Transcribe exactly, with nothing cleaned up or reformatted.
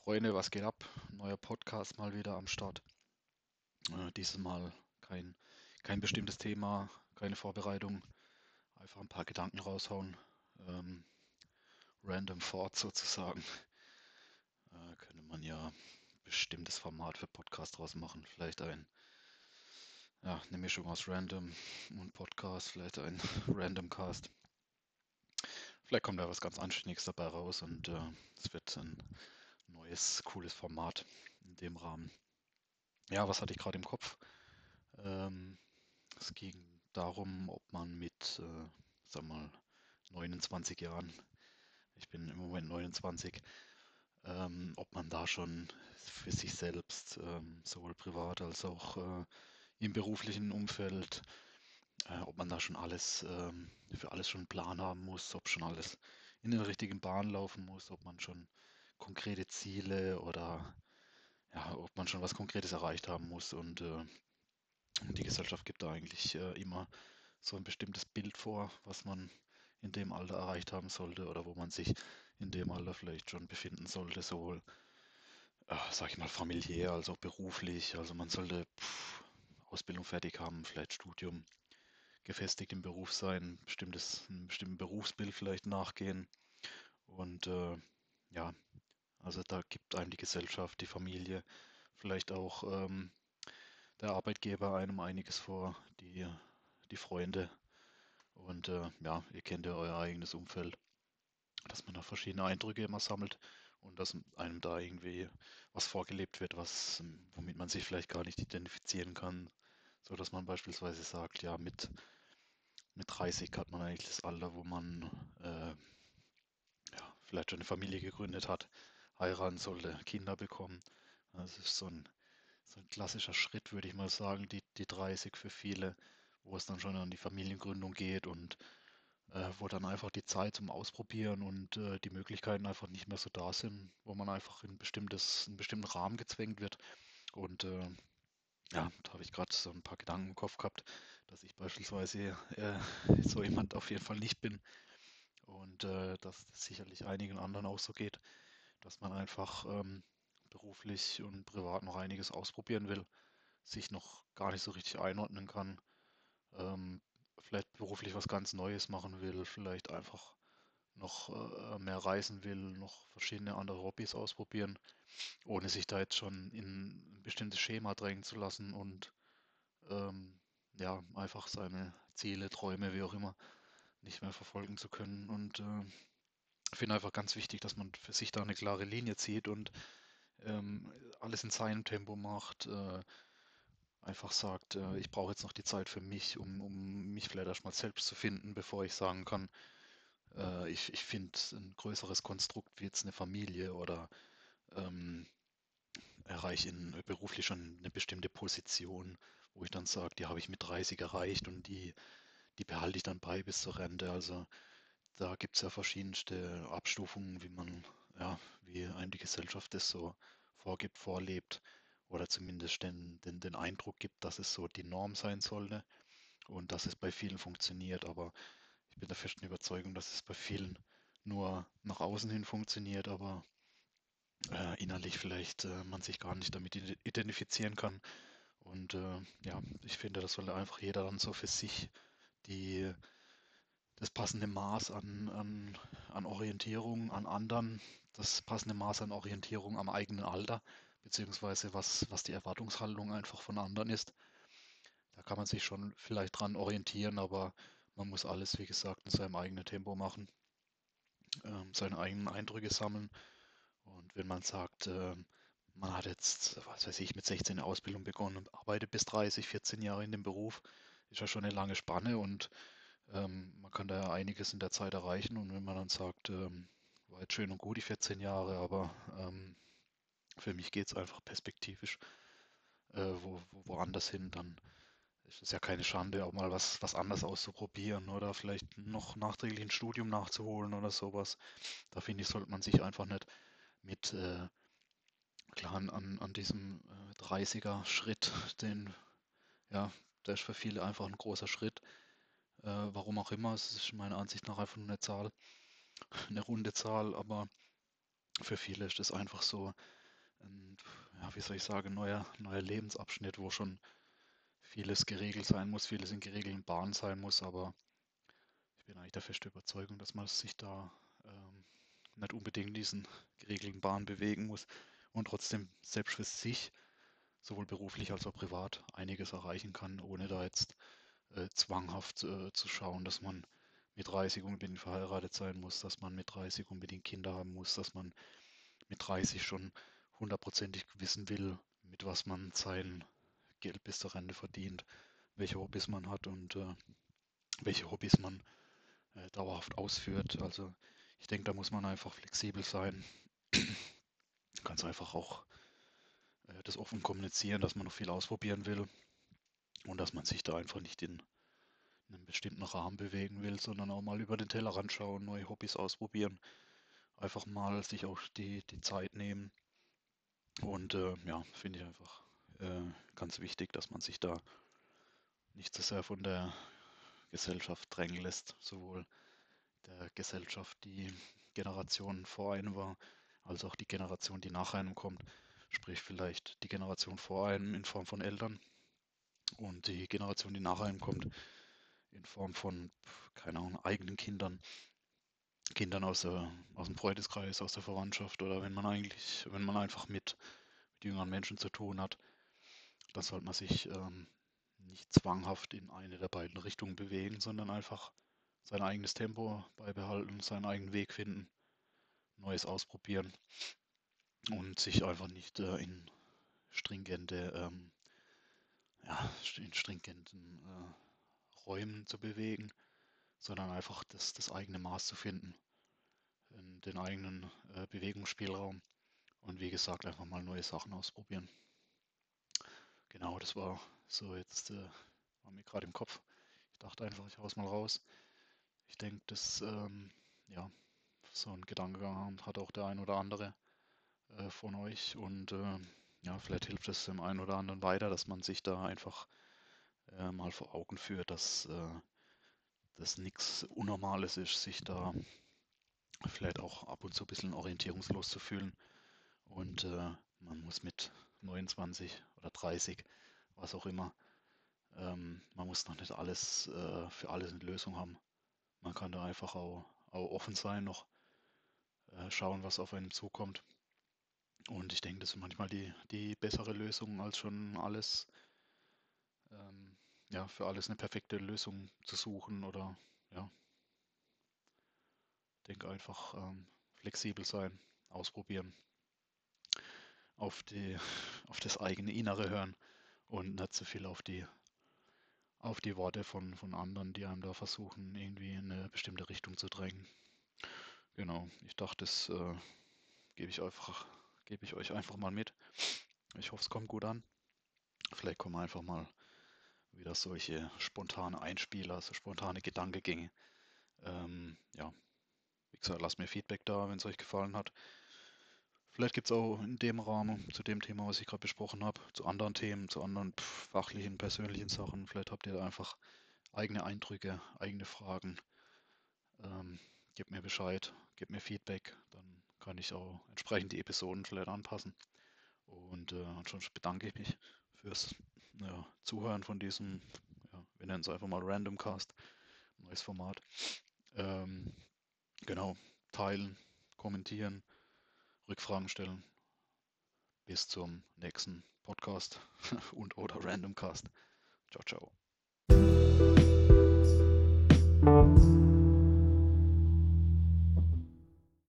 Freunde, was geht ab? Neuer Podcast mal wieder am Start. Äh, dieses Mal kein, kein bestimmtes Thema, keine Vorbereitung, einfach ein paar Gedanken raushauen. Ähm, Random Thoughts sozusagen. Äh, könnte man ja bestimmtes Format für Podcast draus machen. Vielleicht ein, ja, eine Mischung aus Random und Podcast, vielleicht ein Random Cast. Vielleicht kommt da was ganz Anständiges dabei raus und äh, es wird ein neues, cooles Format in dem Rahmen. Ja, was hatte ich gerade im Kopf? Ähm, Es ging darum, ob man mit, äh, sag mal, neunundzwanzig Jahren, ich bin im Moment neunundzwanzig, ähm, ob man da schon für sich selbst, ähm, sowohl privat als auch äh, im beruflichen Umfeld, äh, ob man da schon alles, ähm, für alles schon einen Plan haben muss, ob schon alles in den richtigen Bahnen laufen muss, ob man schon konkrete Ziele oder ja, ob man schon was Konkretes erreicht haben muss. Und äh, die Gesellschaft gibt da eigentlich äh, immer so ein bestimmtes Bild vor, was man in dem Alter erreicht haben sollte oder wo man sich in dem Alter vielleicht schon befinden sollte, sowohl, äh, sag ich mal, familiär als auch beruflich. Also man sollte pff, Ausbildung fertig haben, vielleicht Studium, gefestigt im Beruf sein, bestimmtes, einem bestimmten Berufsbild vielleicht nachgehen. Und äh, ja, also da gibt einem die Gesellschaft, die Familie, vielleicht auch ähm, der Arbeitgeber einem einiges vor, die, die Freunde. Und äh, ja, ihr kennt ja euer eigenes Umfeld, dass man da verschiedene Eindrücke immer sammelt und dass einem da irgendwie was vorgelebt wird, was, ähm, womit man sich vielleicht gar nicht identifizieren kann. So dass man beispielsweise sagt, ja, mit, mit dreißig hat man eigentlich das Alter, wo man äh, ja, vielleicht schon eine Familie gegründet hat, heiraten sollte, Kinder bekommen. Das ist so ein, so ein klassischer Schritt, würde ich mal sagen, die, die dreißig für viele, wo es dann schon an die Familiengründung geht und äh, wo dann einfach die Zeit zum Ausprobieren und äh, die Möglichkeiten einfach nicht mehr so da sind, wo man einfach in bestimmtes, einen bestimmten Rahmen gezwängt wird. Und äh, ja, da habe ich gerade so ein paar Gedanken im Kopf gehabt, dass ich beispielsweise äh, so jemand auf jeden Fall nicht bin und äh, dass das sicherlich einigen anderen auch so geht, dass man einfach ähm, beruflich und privat noch einiges ausprobieren will, sich noch gar nicht so richtig einordnen kann, ähm, vielleicht beruflich was ganz Neues machen will, vielleicht einfach noch äh, mehr reisen will, noch verschiedene andere Hobbys ausprobieren, ohne sich da jetzt schon in ein bestimmtes Schema drängen zu lassen und ähm, ja, einfach seine Ziele, Träume, wie auch immer, nicht mehr verfolgen zu können. Und äh, ich finde einfach ganz wichtig, dass man für sich da eine klare Linie zieht und ähm, alles in seinem Tempo macht. Äh, einfach sagt, äh, ich brauche jetzt noch die Zeit für mich, um, um mich vielleicht erstmal selbst zu finden, bevor ich sagen kann, äh, ich, ich finde ein größeres Konstrukt wie jetzt eine Familie oder ähm, erreiche in, äh, beruflich schon eine bestimmte Position, wo ich dann sage, die habe ich mit dreißig erreicht und die, die behalte ich dann bei bis zur Rente. Also da gibt es ja verschiedenste Abstufungen, wie man, ja, wie einem die Gesellschaft das so vorgibt, vorlebt oder zumindest den, den, den Eindruck gibt, dass es so die Norm sein sollte und dass es bei vielen funktioniert. Aber ich bin der festen Überzeugung, dass es bei vielen nur nach außen hin funktioniert, aber äh, innerlich vielleicht äh, man sich gar nicht damit ide- identifizieren kann. Und äh, ja, ich finde, das sollte einfach jeder dann so für sich die, das passende Maß an, an, an Orientierung an anderen, das passende Maß an Orientierung am eigenen Alter, beziehungsweise was, was die Erwartungshaltung einfach von anderen ist. Da kann man sich schon vielleicht dran orientieren, aber man muss alles, wie gesagt, in seinem eigenen Tempo machen, ähm, seine eigenen Eindrücke sammeln. Und wenn man sagt, ähm, man hat jetzt, was weiß ich, mit sechzehn eine Ausbildung begonnen und arbeitet bis dreißig, vierzehn Jahre in dem Beruf, ist ja schon eine lange Spanne und ähm, man kann da ja einiges in der Zeit erreichen. Und wenn man dann sagt, ähm, war jetzt schön und gut die vierzehn Jahre, aber ähm, für mich geht es einfach perspektivisch äh, wo, wo, woanders hin, dann ist es ja keine Schande, auch mal was, was anderes auszuprobieren oder vielleicht noch nachträglich ein Studium nachzuholen oder sowas. Da finde ich, sollte man sich einfach nicht mit äh, klar an, an an diesem äh, dreißiger-Schritt, den, ja, der ist für viele einfach ein großer Schritt. Äh, warum auch immer, es ist meiner Ansicht nach einfach nur eine Zahl, eine runde Zahl, aber für viele ist es einfach so. ein, ja, wie soll ich sagen, neuer, neuer Lebensabschnitt, wo schon vieles geregelt sein muss, vieles in geregelten Bahnen sein muss, aber ich bin eigentlich der festen Überzeugung, dass man sich da ähm, nicht unbedingt in diesen geregelten Bahnen bewegen muss und trotzdem selbst für sich, sowohl beruflich als auch privat, einiges erreichen kann, ohne da jetzt äh, zwanghaft äh, zu schauen, dass man mit dreißig unbedingt verheiratet sein muss, dass man mit dreißig unbedingt Kinder haben muss, dass man mit dreißig schon hundertprozentig wissen will, mit was man sein Geld bis zur Rente verdient, welche Hobbys man hat und äh, welche Hobbys man äh, dauerhaft ausführt. Also ich denke, da muss man einfach flexibel sein, ganz einfach auch äh, das offen kommunizieren, dass man noch viel ausprobieren will und dass man sich da einfach nicht in einem bestimmten Rahmen bewegen will, sondern auch mal über den Tellerrand schauen, neue Hobbys ausprobieren, einfach mal sich auch die, die Zeit nehmen. Und äh, ja, finde ich einfach äh, ganz wichtig, dass man sich da nicht zu sehr von der Gesellschaft drängen lässt, sowohl der Gesellschaft, die Generation vor einem war, als auch die Generation, die nach einem kommt. Sprich vielleicht die Generation vor einem in Form von Eltern und die Generation, die nach einem kommt, in Form von, keine Ahnung, eigenen Kindern, Kindern aus der, aus dem Freundeskreis, aus der Verwandtschaft oder wenn man eigentlich, wenn man einfach mit, mit jüngeren Menschen zu tun hat, dann sollte man sich ähm, nicht zwanghaft in eine der beiden Richtungen bewegen, sondern einfach sein eigenes Tempo beibehalten, seinen eigenen Weg finden, Neues ausprobieren und sich einfach nicht äh, in stringente, ähm, ja, in stringenten äh, Räumen zu bewegen, sondern einfach das, das eigene Maß zu finden, in den eigenen äh, Bewegungsspielraum und wie gesagt einfach mal neue Sachen ausprobieren. Genau, das war so jetzt, äh, war mir gerade im Kopf. Ich dachte einfach, ich hau's mal raus. Ich denke, dass ähm, ja, so ein Gedankengang hat auch der ein oder andere äh, von euch und äh, ja, vielleicht hilft es dem einen oder anderen weiter, dass man sich da einfach äh, mal vor Augen führt, dass äh, das nichts Unnormales ist, sich da vielleicht auch ab und zu ein bisschen orientierungslos zu fühlen. Und äh, man muss mit neunundzwanzig oder dreißig, was auch immer, ähm, man muss noch nicht alles äh, für alles eine Lösung haben. Man kann da einfach auch, auch offen sein, noch äh, schauen, was auf einen zukommt. Und ich denke, das ist manchmal die, die bessere Lösung, als schon alles, ähm, ja, für alles eine perfekte Lösung zu suchen oder, ja, denke einfach ähm, flexibel sein, ausprobieren, auf die, auf das eigene Innere hören und nicht zu viel auf die, auf die Worte von, von anderen, die einem da versuchen, irgendwie in eine bestimmte Richtung zu drängen. Genau, ich dachte, das äh, gebe ich einfach, gebe ich euch einfach mal mit. Ich hoffe, es kommt gut an. Vielleicht kommen einfach mal wieder solche spontane Einspieler, so spontane Gedankengänge. Ähm, ja, wie gesagt, lasst mir Feedback da, wenn es euch gefallen hat. Vielleicht gibt es auch in dem Rahmen zu dem Thema, was ich gerade besprochen habe, zu anderen Themen, zu anderen pff, fachlichen, persönlichen Sachen. Vielleicht habt ihr da einfach eigene Eindrücke, eigene Fragen. Ähm, gebt mir Bescheid, gebt mir Feedback, dann kann ich auch entsprechend die Episoden vielleicht anpassen. Und äh, ansonsten bedanke ich mich fürs ja, Zuhören von diesem, ja, wir nennen es einfach mal Random Cast, neues Format. Ähm, genau, teilen, kommentieren, Rückfragen stellen. Bis zum nächsten Podcast und oder Randomcast. Ciao, ciao.